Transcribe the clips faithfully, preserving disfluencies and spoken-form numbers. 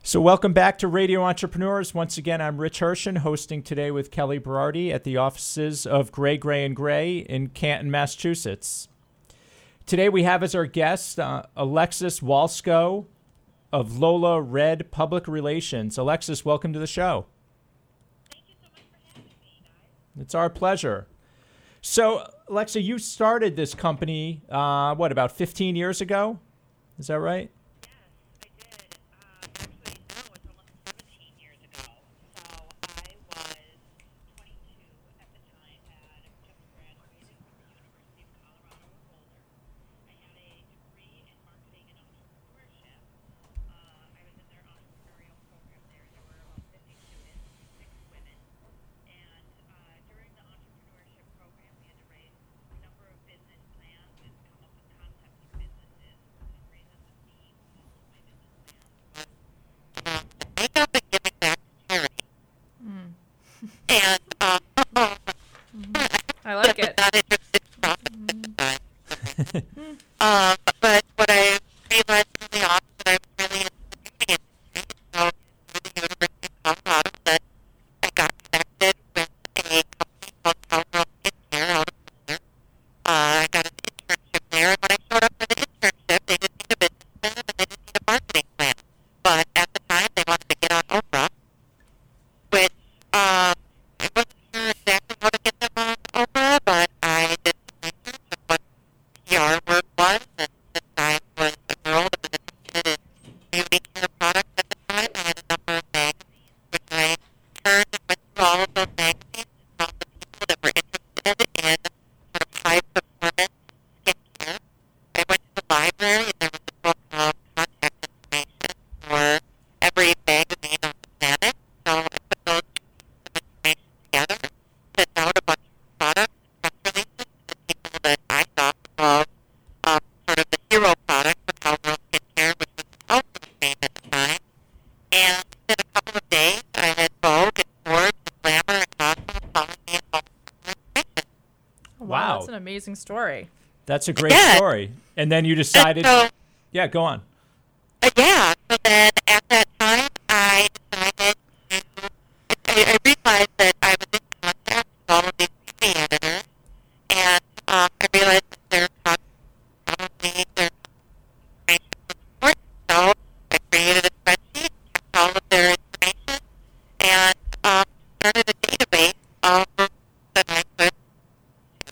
So welcome back to Radio Entrepreneurs. Once again, I'm Rich Hershen, hosting today with Kelly Berardi at the offices of Gray, Gray and Gray in Canton, Massachusetts. Today we have as our guest uh, Alexis Walsko of Lola Red Public Relations. Alexis, welcome to the show. Thank you so much for having me, guys. It's our pleasure. So, Alexa, you started this company, uh, what, about fifteen years ago? Is that right? I like it. Not interested in process um, but what I realized early on that I was really interested in the industry. So through the University of Colorado, that I got connected with a company called Cowgirl Skincare out of Boulder. Uh, I got an internship there, and when I showed up for the internship, they didn't need a business plan and they didn't need a marketing plan. But at the time, they wanted to get on Oprah, which um, I wasn't sure exactly how to get them on Oprah, but I did some research on what P R work was, and since I was a girl that was interested in beauty care products at the time, I had a number of magazines, which I turned and went through all of those magazines and found the people that were interested in sort of high performance skincare. I went to the library and there was a book of contact information for every magazine on the planet. So I put those two pieces of information together, sent out a bunch of products and press releases to the people that I thought of um, sort of the hero product for Cowgirl Skincare, which was the Elsa cream at the time. And in a couple of days, I had Vogue and Forbes and Glamour and Cosmo calling me and calling for information. Wow, Wow. that's an amazing story. That's a great Yeah. story. And then you decided, And so, yeah, go on. Uh, yeah, so then at that time, I decided to, I, I realized that I was in contact with all of these beauty editors, and um, I realized that their content, probably their information was important. So I created a spreadsheet, kept all of their information, and um, started a database of books that I could do.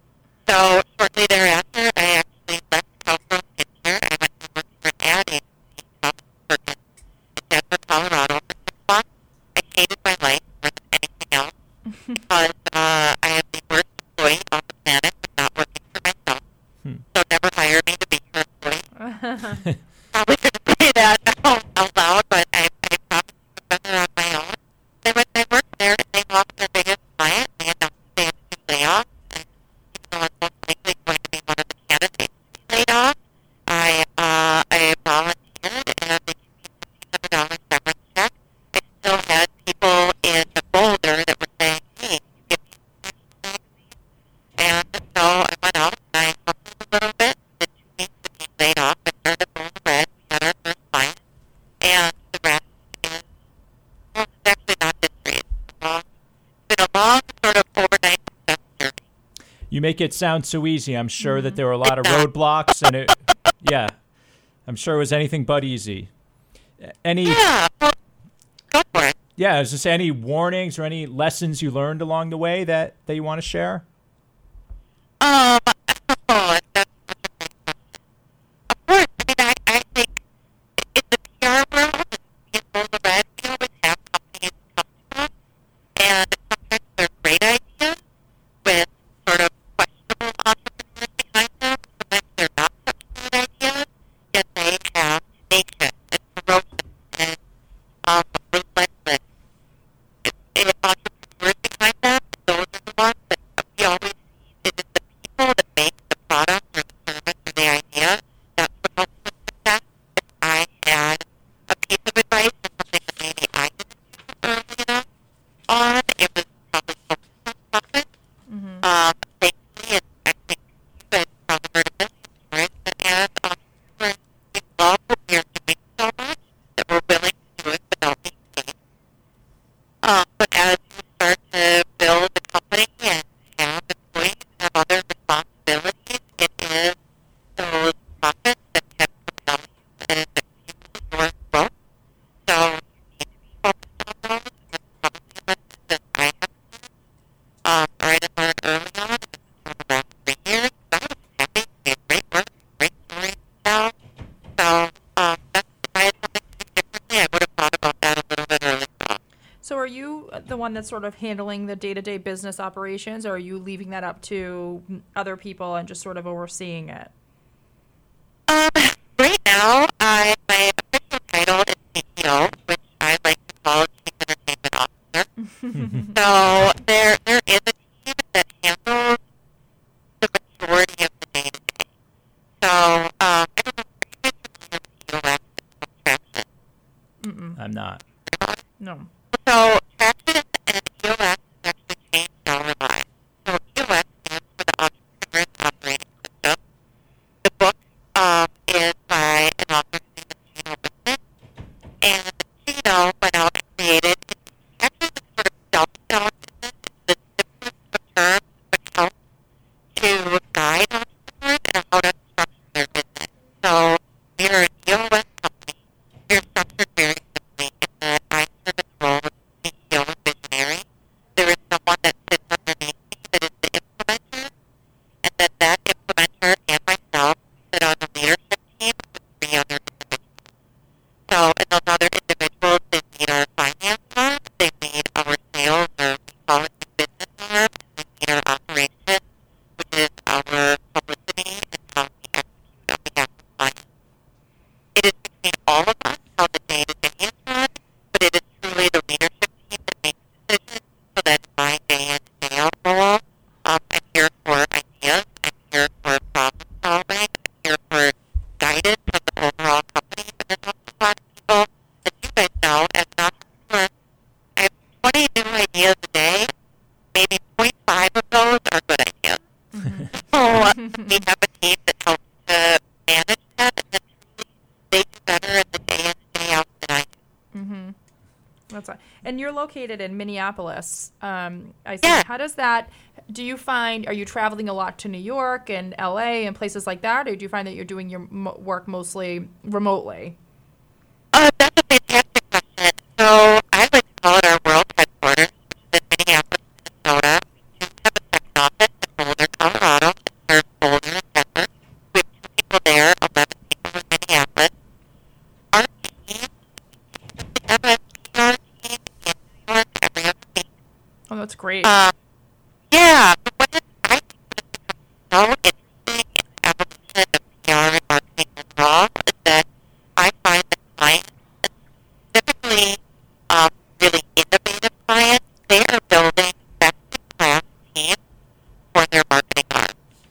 So shortly thereafter, I actually left Cowgirl Skincare. I went to work for an ad agency called Perkins in Denver, Colorado for six months. I hated my life more than anything else because uh, I am the worst employee on the planet for not working for myself. Hmm. So never hire me to be your employee. Probably shouldn't say that out out loud, but I, I promised to do better on my own. They went, they worked there and they lost their biggest client. They announced they had two layoffs. And even though I'm most likely going to be one of the candidates to be laid off, I, uh, I volunteered and they gave me a fifteen hundred dollars severance check. I still had people in Boulder that were saying, hey, can you give me some extra magazines? And so I went out and I hustled a little bit. Within two weeks of being laid off, I started at Boulder Red. We had our first client. And the rest is, well, it's actually not history. It's a long, it's been a long sort of overnight success journey. You make it sound so easy. I'm sure that there were a lot of It's not. roadblocks, and it, yeah, I'm sure it was anything but easy. Any, Yeah, well, go for it. yeah, is this any warnings or any lessons you learned along the way that, that you want to share? Um, oh, that's such a great question. Of course, I mean, I, I think in the P R world, in Boulder Red, we always have companies come to us, and sometimes they're great ideas with sort of questionable entrepreneurs behind them. Sometimes they're not such good ideas, yet they have tenacious and ferocious and um, relentless entrepreneurs behind them. Those are the ones that we always see. It is the people that So are you the one that's sort of handling the day-to-day business operations, or are you leaving that up to other people and just sort of overseeing it? Um, right now, I my official title is C E O, which I like to call Chief Entertainment Officer. So there there is a team that handles the majority of the day to day. So um, I don't know if you guys are familiar with E O S and Traction. Mm-mm. I'm not. No. So Traction and E O S actually changed our lives. So E O S stands for the Entrepreneur's Operating System. The book um, is by an author named Gino Wickman, and Gino went out and created actually this sort of self-selling business. It's the simplest of terms, but helps to guide entrepreneurs and how to structure their business. So we are an E O S company. We are structured very simply in that I serve as the role of C E O and visionary. There is someone that sits underneath me that is the implementer, and then that implementer and myself sit on the leadership team with three other individuals. So, and those other individuals, they lead our finance arm, they lead our sales, or we call it the business arm, and they lead our operation, which is our publicity and how we execute on behalf of clients. It is between all of us how the day-to-day is run, but it is truly the leadership team that makes decisions, so that in my day in, day out role, um, I'm here for ideas, I'm here for problem solving, I'm here for guidance from the overall company, but then also a lot of people, as you guys know, as an entrepreneur, I have twenty new ideas a day, maybe zero point five of those are good ideas. So uh, we have a team that helps to manage that, and then truly they do better in the day in, day out than I do. Mm-hmm. That's right. And you're located in Minneapolis. Um, I see. Yeah. How does that? Do you find? Are you traveling a lot to New York and L A and places like that, or do you find that you're doing your mo- work mostly remotely? Uh, that's a fantastic question. So I like to call it our world headquarters, which is in Minneapolis, Minnesota. We do have a second office in Boulder, Colorado, that serves Boulder and Denver. We have two people there, eleven people in Minneapolis. Our team, we have a P R team in New York every other week. Oh, that's great. Um, yeah, but what has, I think what has become so interesting in the evolution of P R and marketing overall is that I find that clients, specifically um, really innovative clients, they are building best-in-class teams for their marketing arm.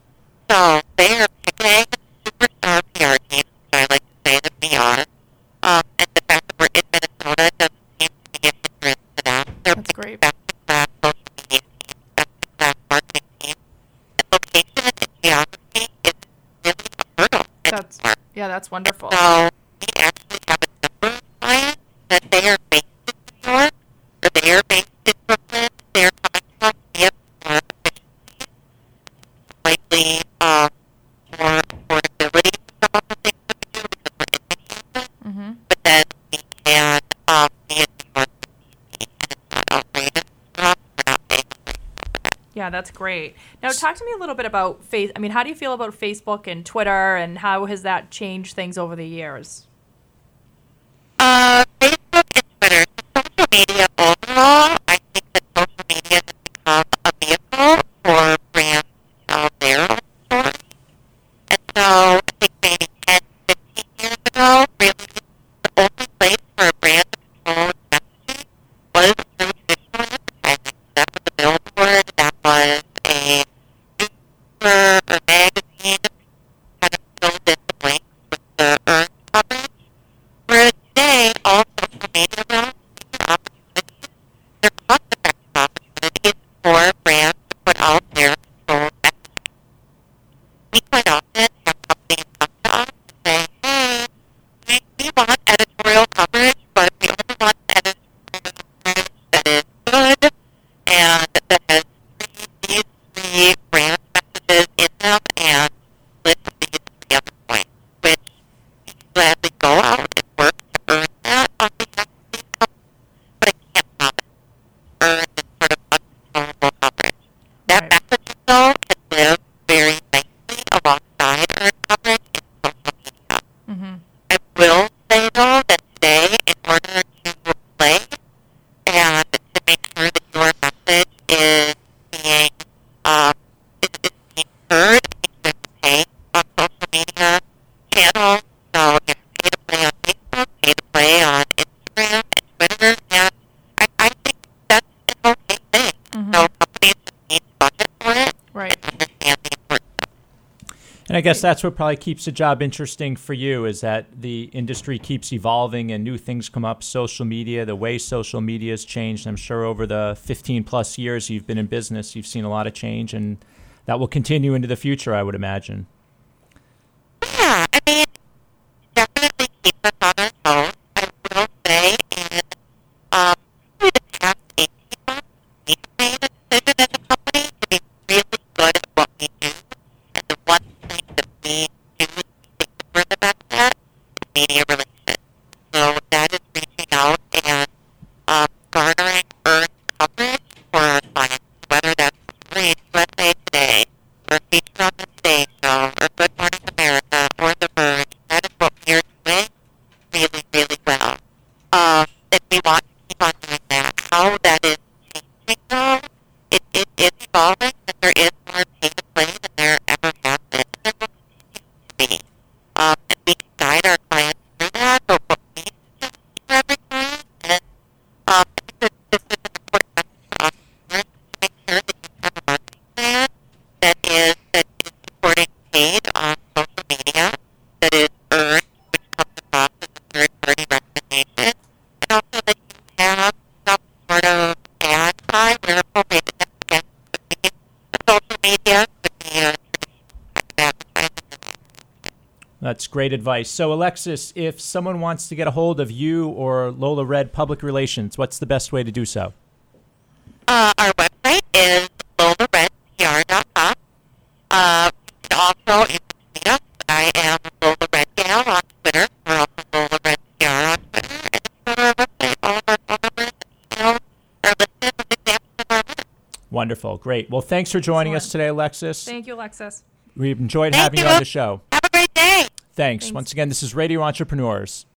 So they are picking superstar P R teams, which I like to say that we are. Um, and the fact that we're in Minnesota doesn't seem to be a hindrance to that. They're That's picking great. best-in-class social media teams, best-in-class marketing teams. And location and geography is really a hurdle That's anymore. yeah, that's wonderful. So we actually have a number of clients that they are based in New York or they are based in Brooklyn. They're coming to us via more efficiency, slightly um, more affordability for some of the things that we do because we're in Minneapolis. Mm-hmm. But then we can um, be in New York with D C and it's not outrageous for us. We're not paying a price for that. Yeah, that's great. Now, talk to me a little bit about face. I mean, how do you feel about Facebook and Twitter, and how has that changed things over the years? Uh, Facebook and Twitter. So social media overall, I think that social media has become a vehicle for brands to tell their own story. And so I think maybe ten, fifteen years ago, really the only place for a brand to control its messaging was through traditional advertising. That was a billboard, that was a newspaper or magazine, kind of filled in the blanks with the earned coverage. Whereas today, all social media realms, these are opportunities Instagram and Twitter, and I, I think that's an okay thing. Mm-hmm. So companies just need to budget for it Right. and understand the importance of it. And I guess that's what probably keeps the job interesting for you is that the industry keeps evolving and new things come up. Social media, the way social media has changed. I'm sure over the fifteen plus years you've been in business, you've seen a lot of change, and that will continue into the future, I would imagine. Yeah, I mean, definitely keep us on our toes. I will say, in um, probably the past eighteen months, we've made a decision as a company to be really good at what we do. And the one thing that we do that we think we're the best at is media relations. So that is reaching out and um, garnering earned coverage for our clients, whether that's Read U S A Today, or Feature on the Today Show, or Good Morning America, or The Verge. That is what we are doing really, really well. Um, and we want to keep on doing that. How that is changing, though, it, it is evolving, and there is more pay to play than there ever has been, and there will continue to be. Um, and we can guide our clients through that, but what we suggest for every client, and um, I think that this is an important message for us to make sure that you have a marketing plan that is that is supporting paid on social media, that is earned, which comes across as a third-party recommendation, and also that you have some sort of ad buy where appropriate. And that's again could be a social media, could be a traditional type of advertising. That's great advice. So, Alexis, if someone wants to get a hold of you or Lola Red Public Relations, what's the best way to do so? Uh, our website is lola red p r dot com. Uh, you can also, you can tweet us. I am Lola Red Gal on Twitter. We're also Lola Red P R on Twitter. And if you go to our website, all of our phone numbers and emails are listed with examples of our work. Wonderful. Great. Well, thanks for joining us Excellent. today, Alexis. Thank you, Alexis. We've enjoyed Thank having you you. on the show. Have a great day. Thanks. Thanks. Once again, this is Radio Entrepreneurs.